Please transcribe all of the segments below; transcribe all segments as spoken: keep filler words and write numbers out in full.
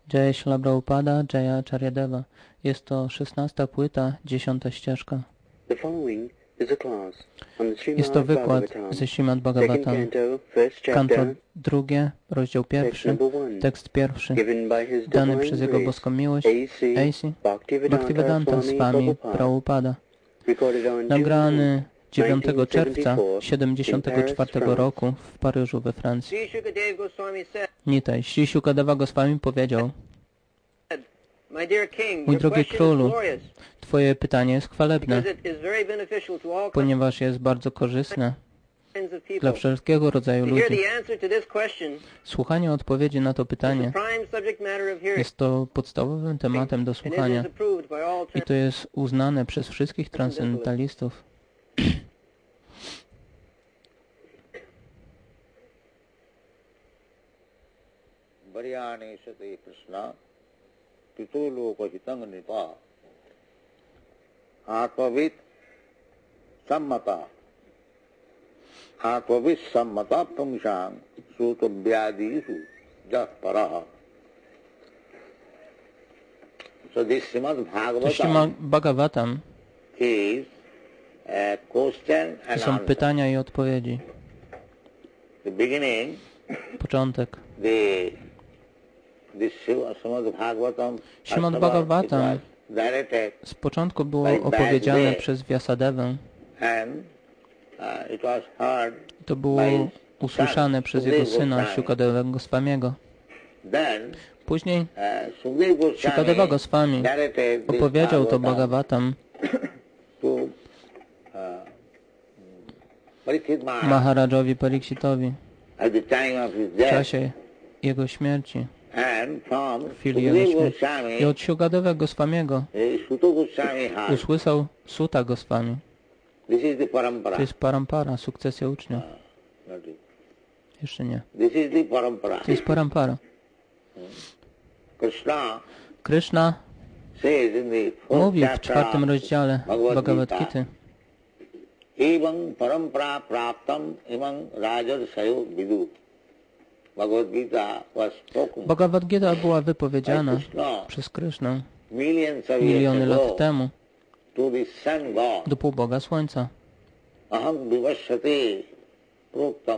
Jaya Śrīla Prabhupada, Jaya Acharyadeva. Jest to szesnasta płyta, dziesiąta ścieżka. Jest to wykład ze Śrīmad Bhagavatam, kanto drugie, rozdział pierwszy, tekst pierwszy, dany przez Jego boską miłość, A C Bhaktivedanta Swami Prabhupada, nagrany dziewiątego czerwca siedemdziesiątego czwartego roku w Paryżu we Francji. Nitaj, Śrī Śukadeva Goswami powiedział: mój drogi królu, Twoje pytanie jest chwalebne, ponieważ jest bardzo korzystne dla wszelkiego rodzaju ludzi. Słuchanie odpowiedzi na to pytanie jest to podstawowym tematem do słuchania i to jest uznane przez wszystkich transcendentalistów. Pitolokohitam nipa atmavit sammata atmavit sammata pumshang sutabhyadisu jasparaha. So this Srimad Bhagavatam is a question and są answer. pytania i odpowiedzi. The beginning, początek. The Śrīmad Bhagavatam z początku było opowiedziane przez Vyasadevę. To było usłyszane przez jego syna Śukadeva Goswamiego. Później Śukadeva Goswami opowiedział to Bhagavatam Maharajowi Parikshitowi w czasie jego śmierci. W chwili jego śmierci. I od Śukadeva Goswamiego usłyszał Suta Goswami. To jest parampara, sukcesja uczniów. Jeszcze nie. To jest parampara. Krishna mówi w czwartym rozdziale Bhagavad Gity: parampara praptam imam rajarsayo vidu. Bhagavad Gita była wypowiedziana przez Krishnę miliony lat temu do półboga Słońca. Aham vivasati proktam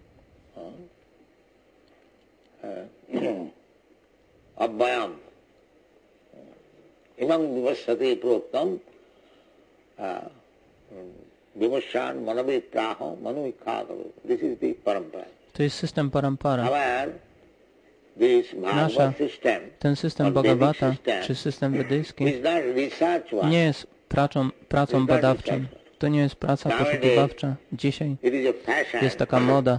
abhayam imam vivasati proktam vivashan manavitraho manuvikhātavu. This is the parampara. To jest system parampara. Nasza, ten system Bhagavata, czy system wedyjski, nie jest pracą, pracą badawczą. To nie jest praca poszukiwawcza. Dzisiaj jest taka moda,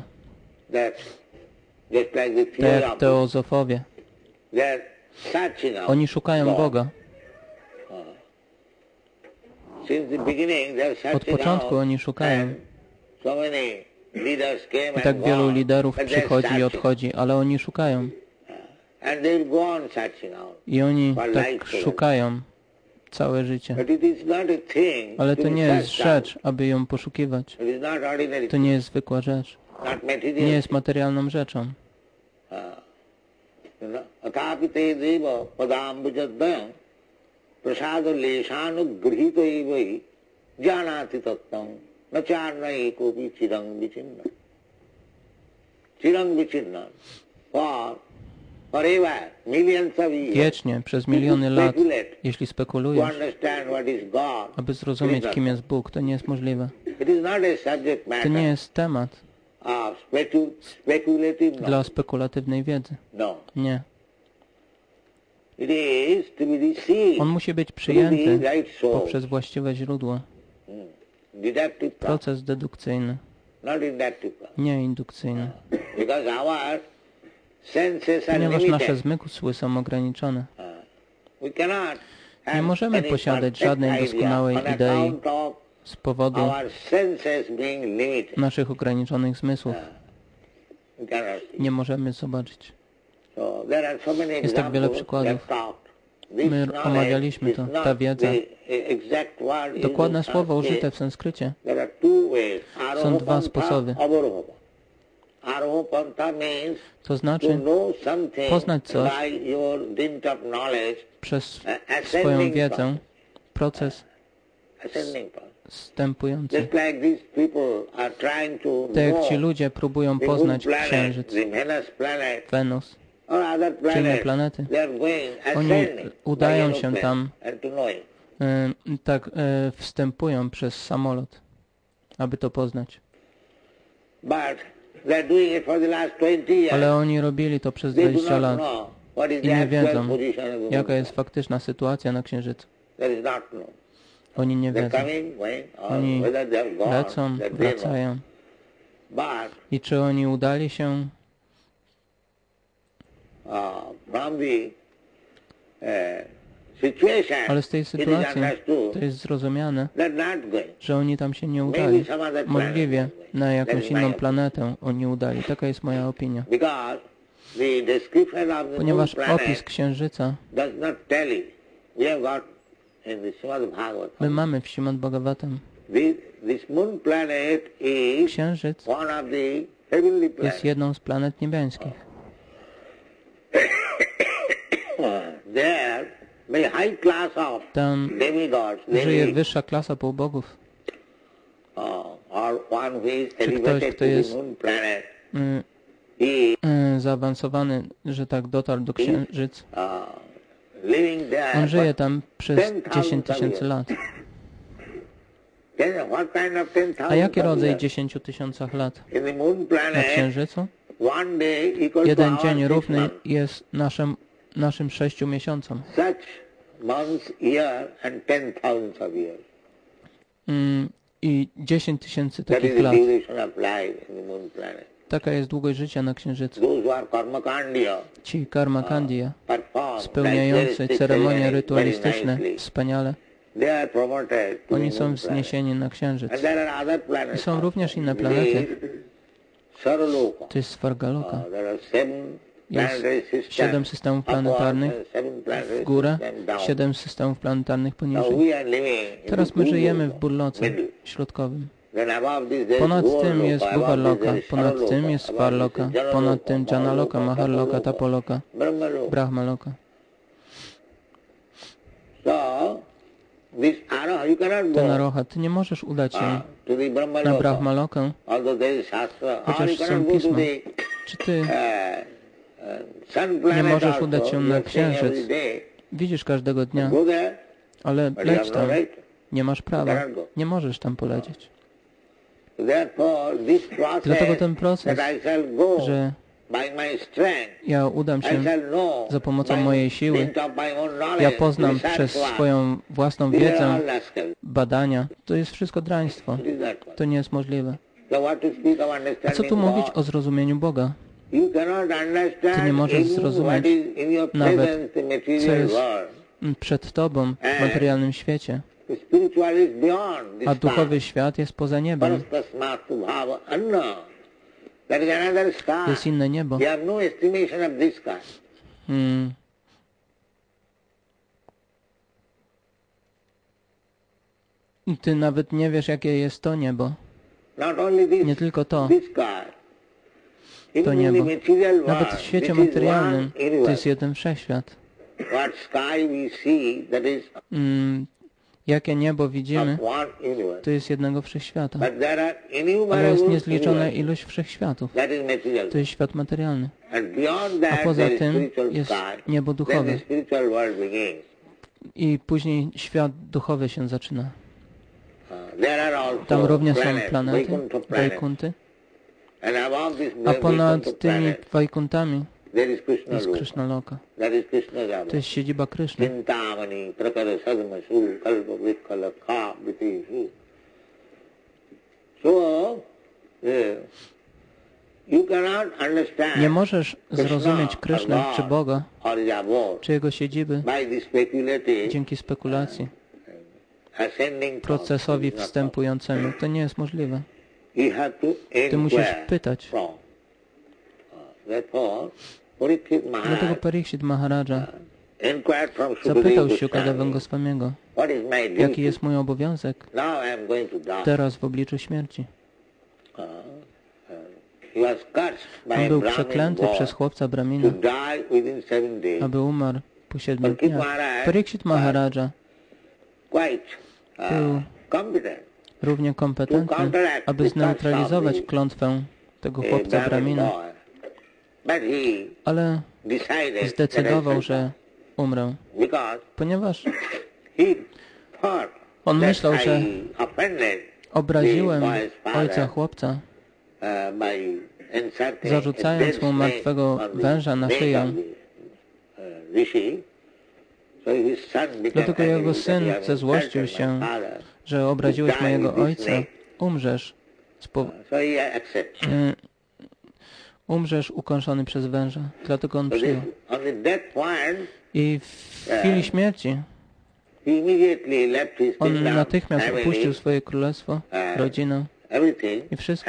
tak jak teozofowie. Oni szukają Boga. Od początku oni szukają. I tak wielu liderów przychodzi i odchodzi, ale oni szukają. I oni tak szukają całe życie. Ale to nie jest rzecz, aby ją poszukiwać. To nie jest zwykła rzecz. Nie jest materialną rzeczą. Wiecznie, przez miliony lat, jeśli spekulujesz, aby zrozumieć, kim jest Bóg, to nie jest możliwe. To nie jest temat dla spekulatywnej wiedzy. Nie. On musi być przyjęty poprzez właściwe źródło. Proces dedukcyjny, nie indukcyjny. Ponieważ nasze zmysły są ograniczone. Nie możemy posiadać żadnej doskonałej idei z powodu naszych ograniczonych zmysłów. Nie możemy zobaczyć. Jest tak wiele przykładów. My omawialiśmy to, ta wiedza. Dokładne słowo użyte w sanskrycie. Są dwa sposoby. To znaczy poznać coś przez swoją wiedzę, proces wstępujący. Tak jak ci ludzie próbują poznać Księżyc, Wenus czy inne planety, oni udają się tam, y, tak y, wstępują przez samolot, aby to poznać. Ale oni robili to przez dwadzieścia lat i nie wiedzą, jaka jest faktyczna sytuacja na Księżycu. Oni nie wiedzą. Oni lecą, wracają. I czy oni udali się ale z tej sytuacji to jest zrozumiane, że oni tam się nie udali. Możliwie na jakąś inną planetę oni udali. Taka jest moja opinia. Ponieważ opis Księżyca my mamy w Śrimad Bhagavatam. Księżyc jest jedną z planet niebieskich. Tam żyje wyższa klasa półbogów. Czy ktoś, kto jest y, y, zaawansowany, że tak dotarł do Księżyca, on żyje tam przez dziesięć tysięcy lat. A jaki rodzaj dziesięciu tysiącach lat na Księżycu? Jeden dzień równy jest naszym, naszym sześciu miesiącom. Mm, I dziesięć tysięcy takich lat. Taka jest długość życia na Księżycu. Ci karma kandiya, spełniający ceremonie rytualistyczne wspaniale, oni są wzniesieni na Księżyc. I są również inne planety. To jest Svargaloka. Jest siedem systemów planetarnych w górę, siedem systemów planetarnych poniżej. Teraz my żyjemy w Burloce środkowym. Ponad tym jest Bhuvarloka, ponad tym jest Svarloka, ponad tym Janaloka, Maharloka, Tapoloka, Brahmaloka. Ten Aroha, ty nie możesz udać się na Brahmalokę, chociaż są pisma. Czy ty nie możesz udać się na Księżyc? Widzisz każdego dnia, ale leć tam. Nie masz prawa. Nie możesz tam polecieć. Dlatego ten proces, że ja udam się za pomocą mojej siły, ja poznam przez swoją własną wiedzę, badania, to jest wszystko draństwo. To nie jest możliwe. A co tu mówić o zrozumieniu Boga? Ty nie możesz zrozumieć nawet, co jest przed tobą w materialnym świecie. A duchowy świat jest poza niebem. Jest inne niebo. Hmm. Ty nawet nie wiesz, jakie jest to niebo. Nie tylko to. To niebo. Nawet w świecie materialnym to jest jeden wszechświat. Hmm. Jakie niebo widzimy, to jest jednego wszechświata. Ale jest niezliczona ilość wszechświatów. To jest świat materialny. A poza tym jest niebo duchowe. I później świat duchowy się zaczyna. Tam również są planety, Vaikunty. A ponad tymi Vaikuntami jest Krishnaloka. To jest siedziba Kryszny. Nie możesz zrozumieć Kryszny czy Boga, czy Jego siedziby dzięki spekulacji, procesowi wstępującemu. To nie jest możliwe. Ty musisz pytać. Dlatego Parikshit Maharaja zapytał Shukadeva Goswamiego, jaki jest mój obowiązek teraz w obliczu śmierci. On był przeklęty przez chłopca Brahmina, aby umarł po siedmiu dniach. Pariksit Maharaja był równie kompetentny, aby zneutralizować klątwę tego chłopca Brahmina, ale zdecydował, że umrę, ponieważ on myślał, że obraziłem ojca chłopca, zarzucając mu martwego węża na szyję. Dlatego jego syn zezłościł się, że obraziłeś mojego ojca, umrzesz, spo... umrzesz ukąszony przez węża. Dlatego on przyjął. I w chwili śmierci on natychmiast opuścił swoje królestwo, rodzinę i wszystko.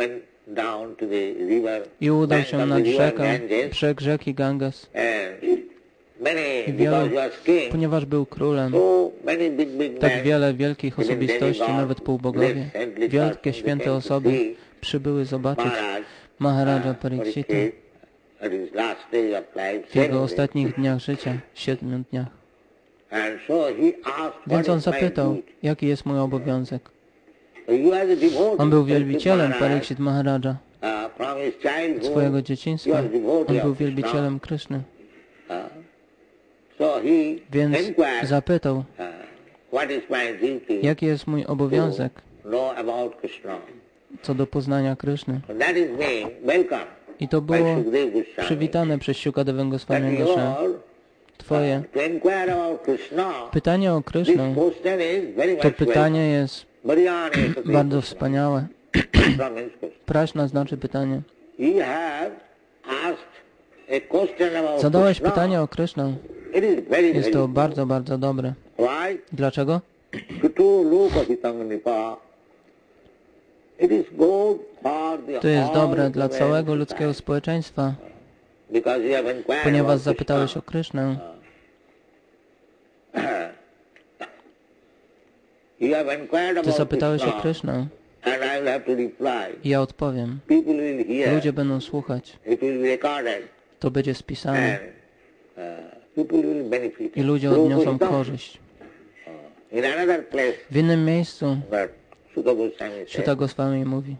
I udał się nad rzekę, brzeg rzeki Ganges. I wielu, ponieważ był królem, tak wiele wielkich osobistości, nawet półbogowie, wielkie święte osoby przybyły zobaczyć Maharaja Parikshita w jego ostatnich dniach życia, siedmiu dniach. Więc on zapytał, jaki jest mój obowiązek. On był wielbicielem Parikshit Maharaja. Od swojego dzieciństwa on był wielbicielem Kryszny. Więc zapytał, jaki jest mój obowiązek co do poznania Kryszny. I to było przywitane przez Shukadeva Goswami Goswami. Twoje pytanie o Krysznę, to pytanie jest bardzo wspaniałe. Praszna znaczy pytanie. Zadałeś pytanie o Krysznę. Jest to bardzo, bardzo dobre. Dlaczego? To jest dobre dla całego ludzkiego społeczeństwa, ponieważ zapytałeś o Krysznę. Ty zapytałeś o Krysznę i ja odpowiem. Ludzie będą słuchać. To będzie spisane. I ludzie odniosą korzyść. W innym miejscu Shuta Goswami mówi,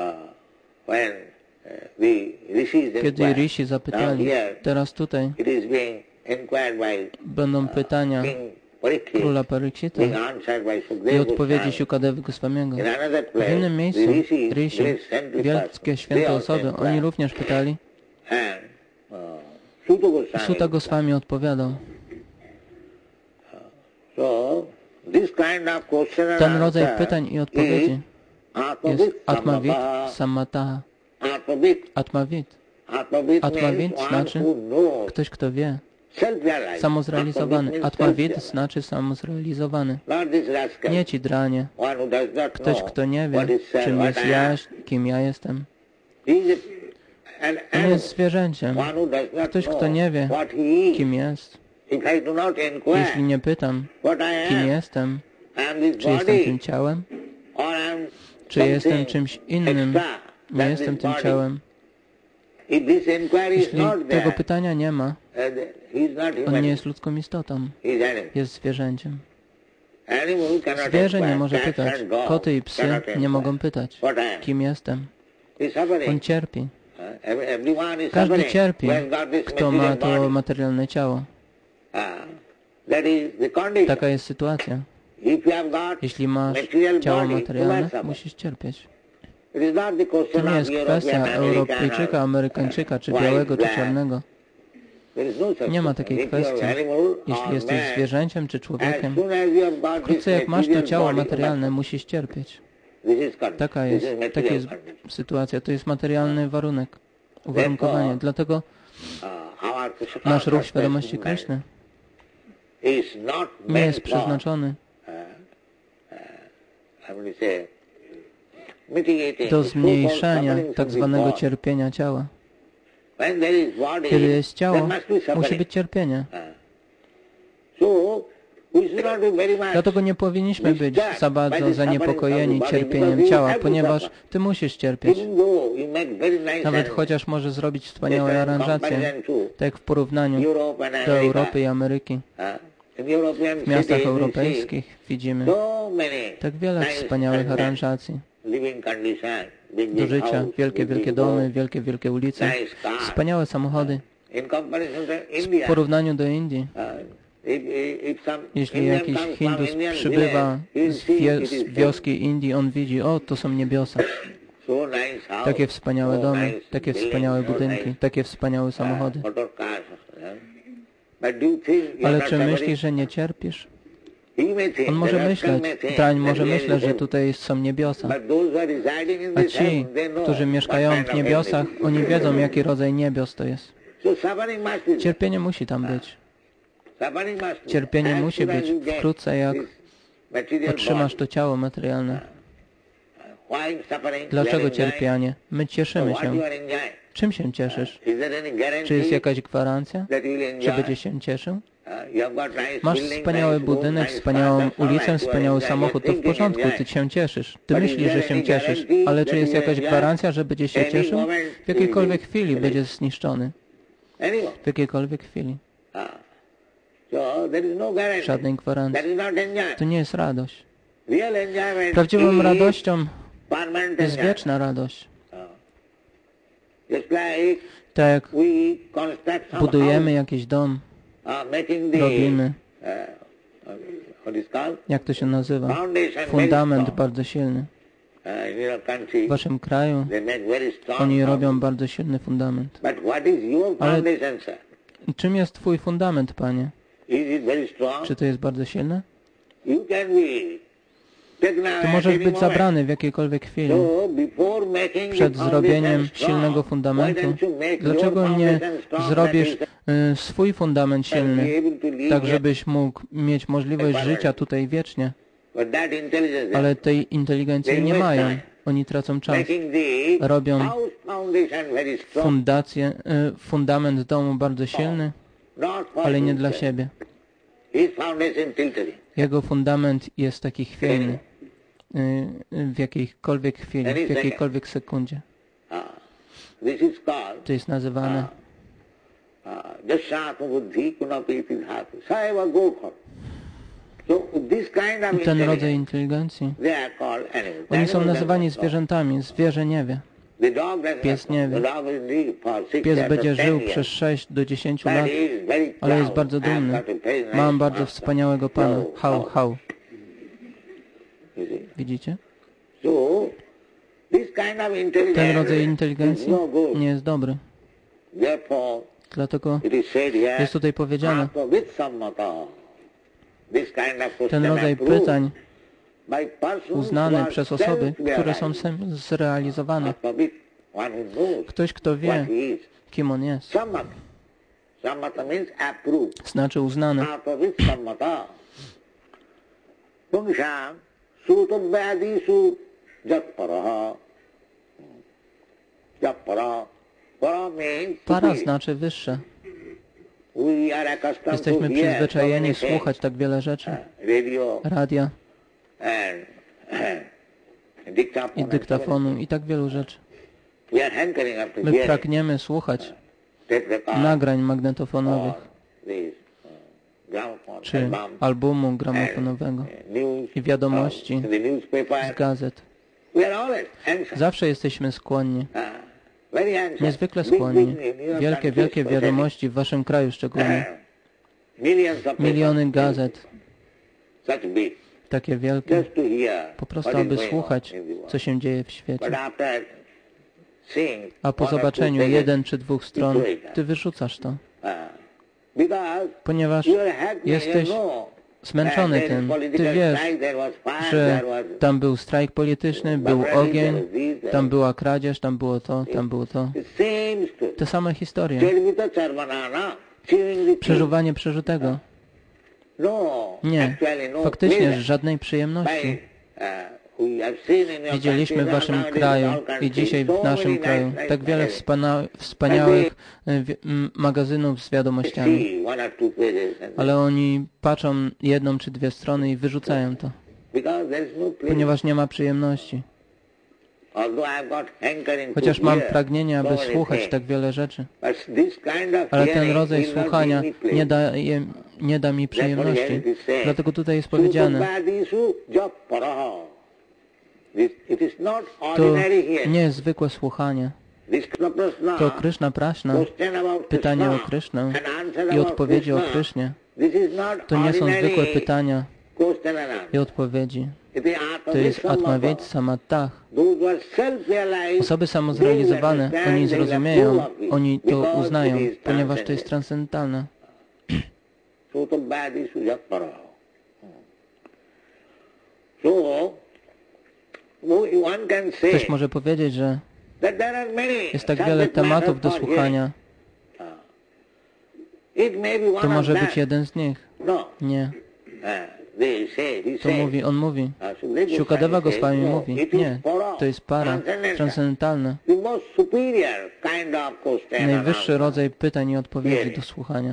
kiedy Rishi zapytali, teraz tutaj będą pytania króla Parikshita i odpowiedzi Shukadevy Goswamiego. W innym miejscu Rishi, wielkie święte osoby, oni również pytali i Shuta Goswami odpowiadał. Ten rodzaj pytań i odpowiedzi jest Atmavid Sammataha. Atmavid. Atmavid znaczy ktoś, kto wie. Samozrealizowany. Atmavid znaczy samozrealizowany. Nie ci dranie. Ktoś, kto nie wie, czym jest ja, kim ja jestem. On jest zwierzęciem. Ktoś, kto nie wie, kim jest. Jeśli nie pytam, kim jestem, czy jestem tym ciałem, czy jestem czymś innym, nie jestem tym ciałem. Jeśli tego pytania nie ma, on nie jest ludzką istotą, jest zwierzęciem. Zwierzę nie może pytać, koty i psy nie mogą pytać, kim jestem. On cierpi. Każdy cierpi, kto ma to materialne ciało. Taka jest sytuacja. Jeśli masz ciało materialne, musisz cierpieć. To nie jest kwestia Europejczyka, Amerykańczyka, czy białego, czy czarnego. Nie ma takiej kwestii. Jeśli jesteś zwierzęciem, czy człowiekiem, wkrótce jak masz to ciało materialne, musisz cierpieć. Taka jest, taka jest sytuacja. To jest materialny warunek, uwarunkowanie. Dlatego nasz ruch świadomości Kryszny nie jest przeznaczony do zmniejszenia tak zwanego cierpienia ciała. Kiedy jest ciało, musi być cierpienie. Dlatego nie powinniśmy być za bardzo zaniepokojeni cierpieniem ciała, ponieważ Ty musisz cierpieć. Nawet chociaż może zrobić wspaniałe aranżacje, tak jak w porównaniu do Europy i Ameryki. W miastach europejskich widzimy tak wiele wspaniałych aranżacji do życia, wielkie, wielkie domy, wielkie, wielkie ulice, wspaniałe samochody. W porównaniu do Indii, jeśli jakiś Hindus przybywa z, wie, z wioski Indii, on widzi, o, to są niebiosa. Takie wspaniałe domy, takie wspaniałe budynki, takie wspaniałe samochody. Ale czy myślisz, że nie cierpisz? On może myśleć, Drań może myśleć, że tutaj są niebiosa. A ci, którzy mieszkają w niebiosach, oni wiedzą, jaki rodzaj niebios to jest. Cierpienie musi tam być. Cierpienie musi być wkrótce, jak otrzymasz to ciało materialne. Dlaczego cierpienie? My cieszymy się. Czym się cieszysz? Czy jest jakaś gwarancja, że będziesz się cieszył? Masz wspaniały budynek, wspaniałą ulicę, wspaniały samochód, to w porządku, ty się cieszysz. Ty myślisz, że się cieszysz, ale czy jest jakaś gwarancja, że będziesz się cieszył? W jakiejkolwiek chwili będziesz zniszczony. W jakiejkolwiek chwili. Żadnej gwarancji. To nie jest radość. Prawdziwą radością jest wieczna radość. Tak jak budujemy jakiś dom, robimy, jak to się nazywa, fundament bardzo silny. W waszym kraju oni robią bardzo silny fundament. Ale czym jest twój fundament, Panie? Czy to jest bardzo silne? Ty możesz być zabrany w jakiejkolwiek chwili. Przed zrobieniem silnego fundamentu, dlaczego nie zrobisz y, swój fundament silny, tak żebyś mógł mieć możliwość życia tutaj wiecznie? Ale tej inteligencji nie mają. Oni tracą czas. Robią fundację, y, fundament domu bardzo silny, ale nie dla siebie. Jego fundament jest taki chwiejny, w jakiejkolwiek chwili, w jakiejkolwiek sekundzie. To jest nazywane ten rodzaj inteligencji. Oni są nazywani zwierzętami. Zwierzę nie wie. Pies nie wie. Pies będzie żył przez sześć do dziesięciu lat, ale jest bardzo dumny. Mam bardzo wspaniałego Pana. Hał, hał. Widzicie? Ten rodzaj inteligencji nie jest dobry. Dlatego jest tutaj powiedziane, ten rodzaj pytań uznany przez osoby, które są zrealizowane. Ktoś, kto wie, kim on jest. Znaczy uznany. Para znaczy wyższe. Jesteśmy przyzwyczajeni słuchać tak wiele rzeczy. Radia i dyktafonu i tak wielu rzeczy. My pragniemy słuchać nagrań magnetofonowych czy albumu gramofonowego i wiadomości z gazet. Zawsze jesteśmy skłonni, niezwykle skłonni. Wielkie, wielkie wiadomości w waszym kraju szczególnie. Miliony gazet, takie wielkie, po prostu aby słuchać, co się dzieje w świecie. A po zobaczeniu jeden czy dwóch stron, ty wyrzucasz to. Ponieważ jesteś zmęczony tym. Ty wiesz, że tam był strajk polityczny, był ogień, tam była kradzież, tam było to, tam było to. Te same historie. Przeżuwanie przeżutego. Nie, faktycznie żadnej przyjemności. Widzieliśmy w waszym kraju i dzisiaj w naszym kraju tak wiele wspaniałych magazynów z wiadomościami, ale oni patrzą jedną czy dwie strony i wyrzucają to, ponieważ nie ma przyjemności. Chociaż mam pragnienie, aby słuchać tak wiele rzeczy, ale ten rodzaj słuchania nie da, nie da mi przyjemności. Dlatego tutaj jest powiedziane, to nie jest zwykłe słuchanie. To Kryszna Praszna, pytanie o Krysznę i odpowiedzi o Krysznie. To nie są zwykłe pytania i odpowiedzi. To jest Atmavid Samatah. Osoby samozrealizowane, oni zrozumieją, oni to uznają, ponieważ to jest transcendentalne. Ktoś może powiedzieć, że jest tak wiele tematów do słuchania. To może być jeden z nich. Nie. To mówi, on mówi. Shukadeva Goswami mówi, nie, to jest para transcendentalna. Najwyższy rodzaj pytań i odpowiedzi do słuchania.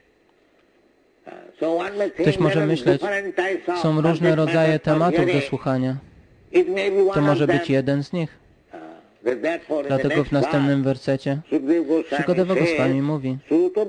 Ktoś może myśleć, są różne rodzaje tematów do słuchania. To może być jeden z nich. Dlatego w następnym wersecie Shukadeva Goswami mówi,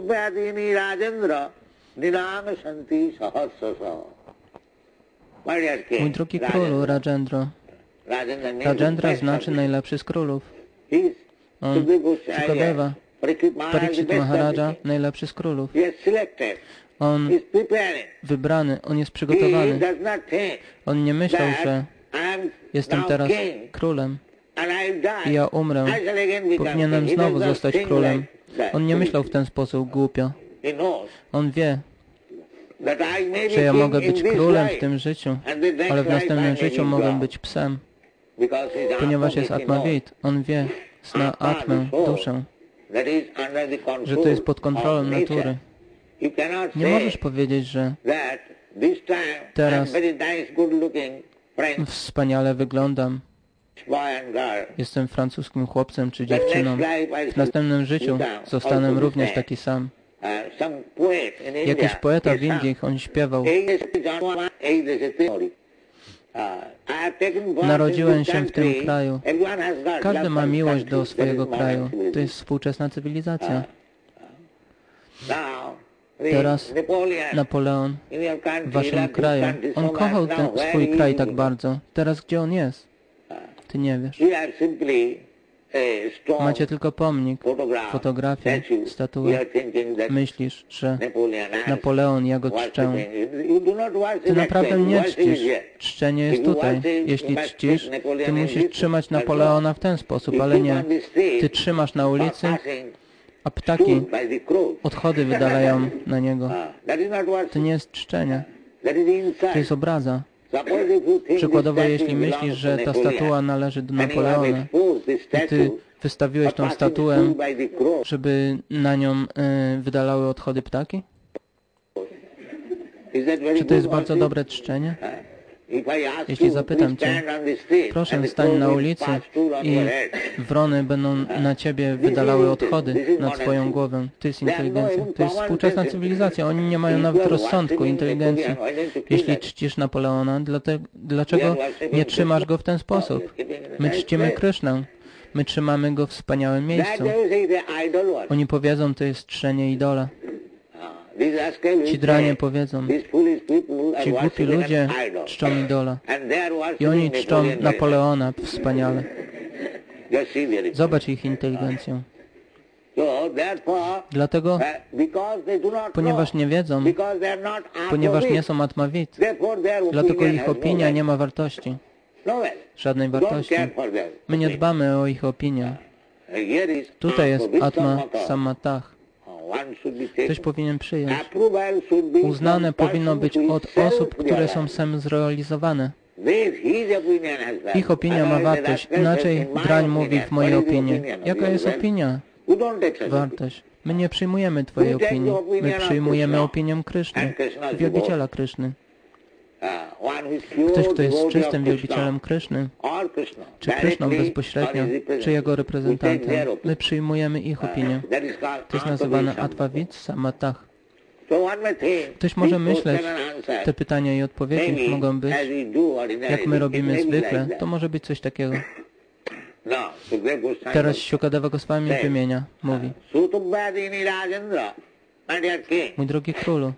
mój drogi królu Rajendra. Rajendra znaczy najlepszy z królów. On, Shukadeva, Parikshit Maharaja, najlepszy z królów. On wybrany, on jest przygotowany. On nie myślał, że jestem teraz królem i ja umrę. Powinienem znowu zostać królem. On nie myślał w ten sposób głupio. On wie, że ja mogę być królem w tym życiu, ale w następnym życiu mogę być psem, ponieważ jest Atmavid. On wie, zna Atmę, duszę, że to jest pod kontrolą natury. Nie możesz powiedzieć, że teraz wspaniale wyglądam, jestem francuskim chłopcem czy dziewczyną, w następnym życiu zostanę również taki sam. Jakiś poeta w Indiach, on śpiewał, narodziłem się w tym kraju. Każdy ma miłość do swojego kraju. To jest współczesna cywilizacja. Teraz Napoleon w waszym kraju, on kochał ten swój kraj tak bardzo. Teraz gdzie on jest? Ty nie wiesz. Macie tylko pomnik, fotografię, statuę. Myślisz, że Napoleon, ja go czczę. Ty naprawdę nie czcisz. Czczenie jest tutaj. Jeśli czcisz, ty musisz trzymać Napoleona w ten sposób, ale nie. Ty trzymasz na ulicy, a ptaki odchody wydalają na niego. To nie jest czczenie. To jest obraza. Przykładowo, jeśli myślisz, że ta statua należy do Napoleona i ty wystawiłeś tą statuę, żeby na nią y, wydalały odchody ptaki? Czy to jest bardzo dobre czczenie? Jeśli zapytam Cię, proszę stań na ulicy i wrony będą na Ciebie wydalały odchody na Twoją głowę. To jest inteligencja. To jest współczesna cywilizacja. Oni nie mają nawet rozsądku, inteligencji. Jeśli czcisz Napoleona, dlaczego nie trzymasz go w ten sposób? My czcimy Krysznę. My trzymamy go w wspaniałym miejscu. Oni powiedzą, to jest czczenie idola. Ci dranie powiedzą, ci głupi ludzie czczą idola i oni czczą Napoleona wspaniale. Zobacz ich inteligencję. Dlatego, ponieważ nie wiedzą, ponieważ nie są Atmavid, dlatego ich opinia nie ma wartości. Żadnej wartości. My nie dbamy o ich opinię. Tutaj jest Atma Samatah. Ktoś powinien przyjąć. Uznane powinno być od osób, które są samozrealizowane. Ich opinia ma wartość. Inaczej drań mówi w mojej opinii. Jaka jest opinia? Wartość. My nie przyjmujemy Twojej opinii. My przyjmujemy opinię Kryszny, wielbiciela Kryszny. Ktoś, kto jest czystym wielbicielem Kryszny, czy Kryszną bezpośrednio, czy jego reprezentantem, my przyjmujemy ich opinię. To jest nazywane Advaita Matah. Ktoś może myśleć, te pytania i odpowiedzi mogą być, jak my robimy zwykle, to może być coś takiego. Teraz Śukadeva Goswami wymienia, mówi: mój drogi królu,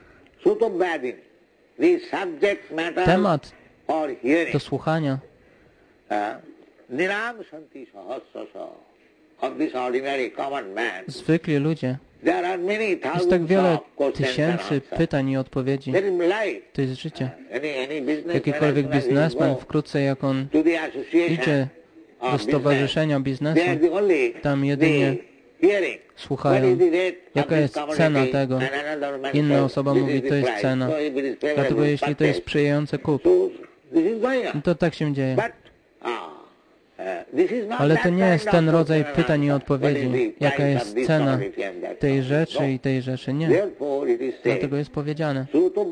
temat do słuchania zwykli ludzie. Jest tak wiele tysięcy pytań i odpowiedzi. To jest życie. Jakikolwiek biznesmen wkrótce, jak on idzie do stowarzyszenia biznesu, tam jedynie słuchają, jaka jest cena tego. Inna osoba mówi, to jest cena. Dlatego jeśli to jest sprzyjające, kup. No to tak się dzieje. Ale to nie jest ten rodzaj pytań i odpowiedzi, jaka jest cena tej rzeczy i tej rzeczy. Nie. Dlatego jest powiedziane.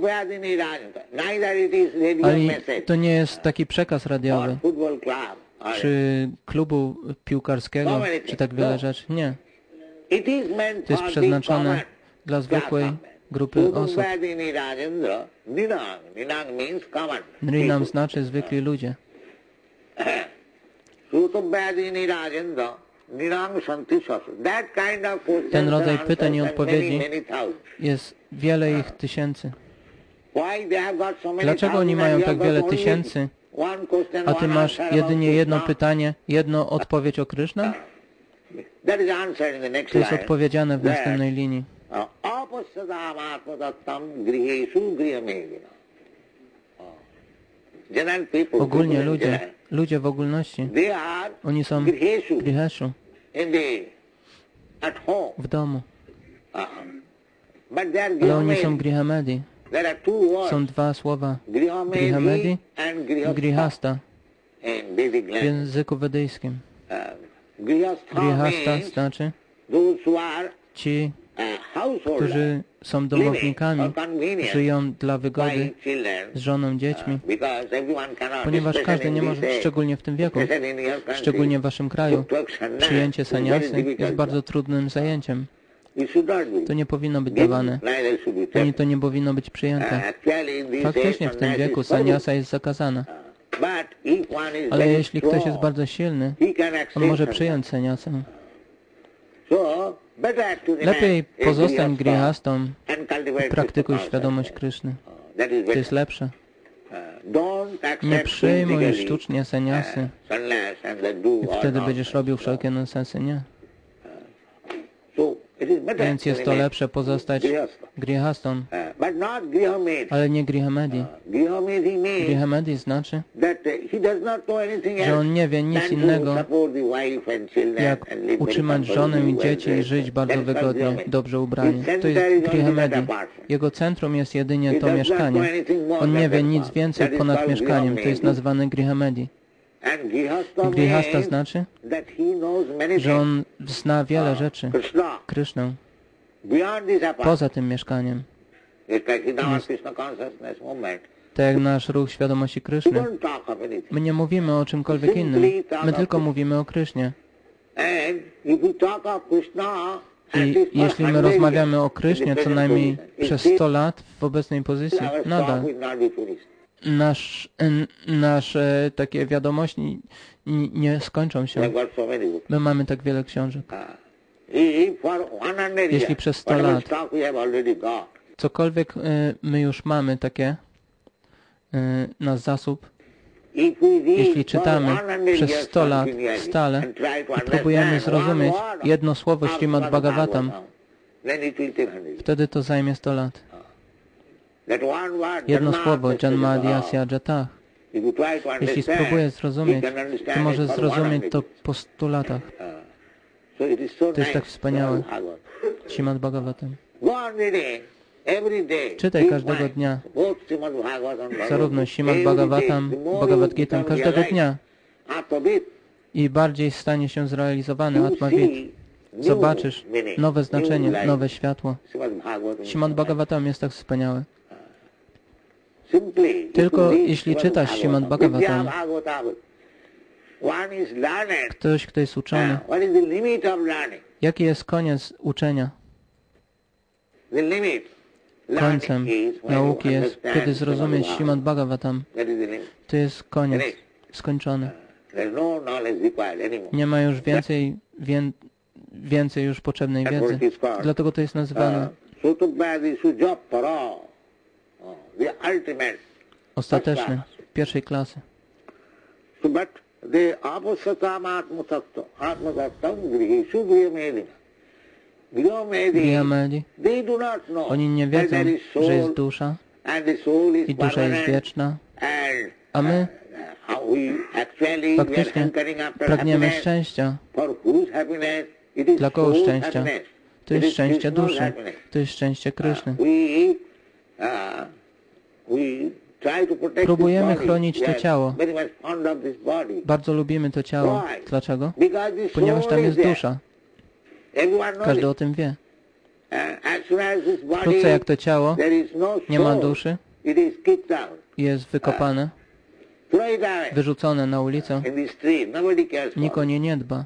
Ale to nie jest taki przekaz radiowy, czy klubu piłkarskiego, czy tak wiele rzeczy. Nie. To jest przeznaczone dla zwykłej grupy osób. Nrinam znaczy zwykli ludzie. Ten rodzaj pytań i odpowiedzi jest wiele ich tysięcy. Dlaczego oni mają tak wiele tysięcy, a ty masz jedynie jedno pytanie, jedną odpowiedź o Kryszna? To jest odpowiedziane w następnej linii. Ogólnie ludzie, ludzie w ogólności, oni są griheshu, w domu, ale oni są grihamedi. Są dwa słowa, grihamedi i grihasta w języku wedyjskim. Grihasta znaczy ci, którzy są domownikami, żyją dla wygody z żoną, dziećmi, ponieważ każdy nie może, szczególnie w tym wieku, szczególnie w waszym kraju, przyjęcie saniasy jest bardzo trudnym zajęciem. To nie powinno być dawane, ani to nie powinno być przyjęte. Faktycznie w tym wieku saniasa jest zakazana. Ale jeśli ktoś jest bardzo silny, on może przyjąć saniasę. Lepiej pozostań grihastą i praktykuj świadomość Kryszny. To jest lepsze. Nie przyjmuj sztucznie saniasy i wtedy będziesz robił wszelkie nonsensy. Nie. Więc jest to lepsze pozostać grihastą, ale nie grihamedi. Grihamedi znaczy, że on nie wie nic innego, jak utrzymać żonę i dzieci i żyć bardzo wygodnie, dobrze ubrani. To jest grihamedi. Jego centrum jest jedynie to mieszkanie. On nie wie nic więcej ponad mieszkaniem. To jest nazywane grihamedi. Grihasta znaczy, że on zna wiele rzeczy, Krysznę, poza tym mieszkaniem. Tak jak nasz ruch świadomości Kryszny. My nie mówimy o czymkolwiek innym, my tylko mówimy o Krysznie. I jeśli my rozmawiamy o Krysznie co najmniej przez sto lat w obecnej pozycji, nadal nasz, nasze takie wiadomości nie skończą się. My mamy tak wiele książek. Jeśli przez sto lat cokolwiek my już mamy takie na zasób, jeśli czytamy przez sto lat stale i próbujemy zrozumieć jedno słowo Śrimad Bhagavatam, wtedy to zajmie sto lat. Jedno słowo, Janmadhyasya Jatah. Jeśli spróbujesz zrozumieć, to możesz zrozumieć to po stu latach. To jest tak wspaniałe. Śrimad Bhagavatam. Czytaj każdego dnia. Zarówno Śrimad Bhagavatam, Bhagavad Gita, każdego dnia. I bardziej stanie się zrealizowany Atmavit. Zobaczysz nowe znaczenie, nowe światło. Śrimad Bhagavatam jest tak wspaniałe. Tylko jeśli czytasz Śrimad Bhagavatam, ktoś, kto jest uczony, jaki jest koniec uczenia? Końcem nauki jest, kiedy zrozumieć Śrimad Bhagavatam. To jest koniec, skończony. Nie ma już więcej, wię, więcej już potrzebnej wiedzy. Dlatego to jest nazywane ostateczny, pierwszej klasy. Griham-medi, oni nie wiedzą, że jest dusza i dusza jest wieczna, a my faktycznie pragniemy szczęścia. Dla kogo szczęścia? To jest szczęście duszy, to jest szczęście Kryszny. Próbujemy chronić to ciało. Bardzo lubimy to ciało. Dlaczego? Ponieważ tam jest dusza. Każdy o tym wie. Wkrótce jak to ciało nie ma duszy, jest wykopane, wyrzucone na ulicę, nikt o nie nie dba.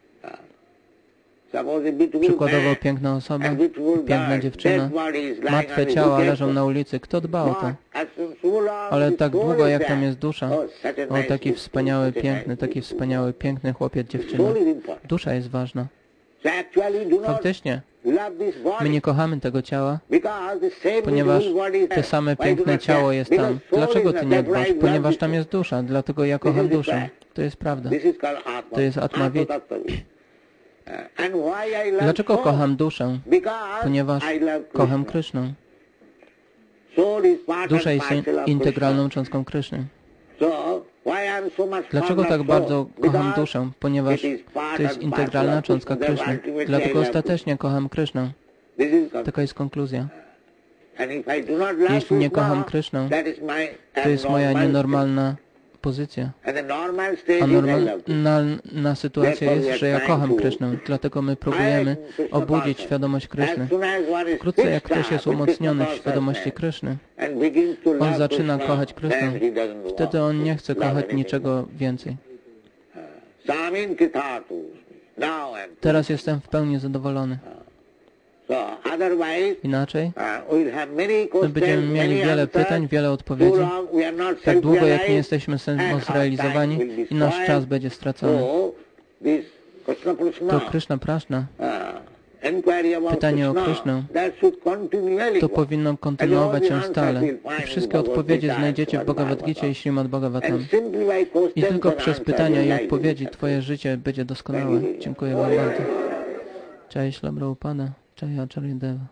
Przykładowo piękna osoba, piękna dziewczyna, martwe ciała leżą na ulicy. Kto dba o to? Ale tak długo jak tam jest dusza, o taki wspaniały, piękny, taki wspaniały, piękny chłopiec, dziewczyna. Dusza jest ważna. Faktycznie, my nie kochamy tego ciała, ponieważ to same piękne ciało jest tam. Dlaczego ty nie dbasz? Ponieważ tam jest dusza, dlatego ja kocham duszę. To jest prawda. To jest Atma-vid. Dlaczego kocham duszę? Ponieważ kocham Krysznę. Dusza jest integralną cząstką Kryszny. Dlaczego tak bardzo kocham duszę? Ponieważ to jest integralna cząstka Kryszny. Dlatego ostatecznie kocham Krysznę. Taka jest konkluzja. Jeśli nie kocham Krysznę, to jest moja nienormalna pozycja. A normalna sytuacja jest, że ja kocham Krysznę. Dlatego my próbujemy obudzić świadomość Kryszny. Wkrótce jak ktoś jest umocniony w świadomości Kryszny, on zaczyna kochać Krysznę. Wtedy on nie chce kochać niczego więcej. Teraz jestem w pełni zadowolony. Inaczej, my będziemy mieli wiele pytań, wiele odpowiedzi. Tak długo, jak nie jesteśmy zrealizowani i nasz czas będzie stracony. To Krishna Prashna, pytanie o Krysznę, to powinno kontynuować się stale. I wszystkie odpowiedzi znajdziecie w Bhagavad Gicie i Śrimad Bhagavatam. I tylko przez pytania i odpowiedzi Twoje życie będzie doskonałe. Dziękuję Wam bardzo. Jai Śrīla Prabhupāda, Jai Acharya Deva.